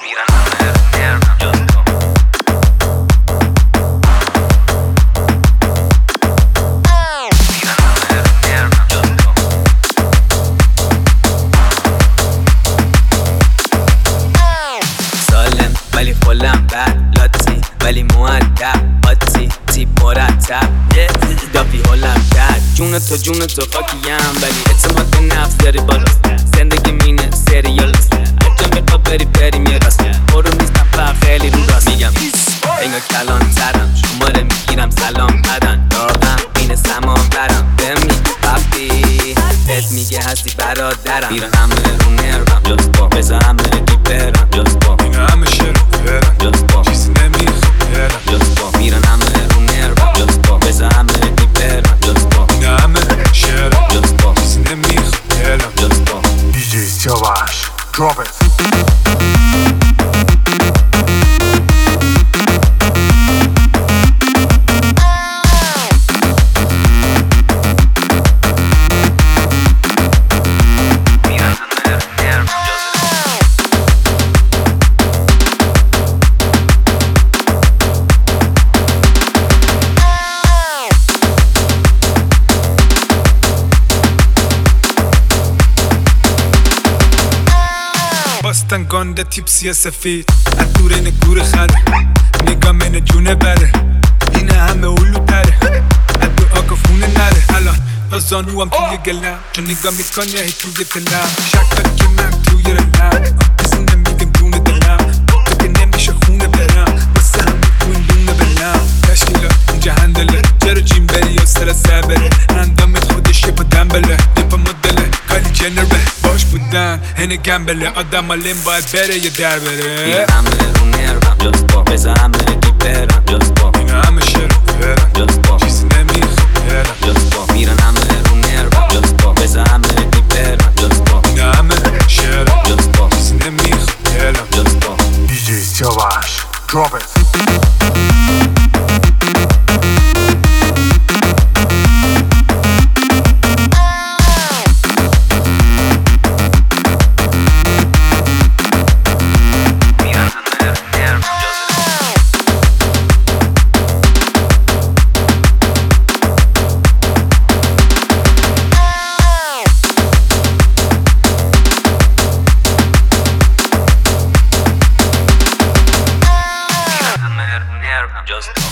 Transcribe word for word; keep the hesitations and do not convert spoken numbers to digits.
سالم ولی خلم بد لاتی ولی مؤدب آتی تیپ مرتب دافی هلم کرد جون تو جون تو خاکیم ولی اعتماد به نفس داری بالاست زندگی مینه سریالاست هرجا میخواد بری بری میراست برو نیستم فقط خیلی رو راست میگم انگار کلان ترم شماره میگیرم سلام بدن داغم این سمان برم بهم میگی پپی بهت میگه هستی برادرم میرن همه رو نرم جست با بذار همه دی برم جست با این همه شعر برم جست با چیزی نمیخوام برم جست با میرن همه رو نرم جست با بذار همه دی برم جست با این همه شعر جست با چیزی نمیخوام برم جست با دی جی سیاوش drop it باستن گانده تیپسی سفید از دور این گور خره نگاه من جونه بره این همه اولو تره از دعا کفونه نره الان با زانو هم توی گلم چون نگاه میکنه هی توی تلم شک داری که من توی رلم کسی نمیگم دونه دلم تو که نمیشه خونه برم واسه همه تو این لونه بلم تشکیلات اینجا هندله چرا جیم بری یا سر سبره اندامت خودش یه پا دنبله یه پا مدله کالی جنره باش بودن هنه گمبله آدم مالیم باید بره یا در بره میرن همه رو نرم جست با بذار همه دی برم جست با این همه شعر برم جست با چیزی نمیخوام برم جست با میرن همه رو نرم جست با بذار همه دی برم جست با این همه شعر جست با چیزی نمیخوام برم جست با دی جی سیاوش drop it Just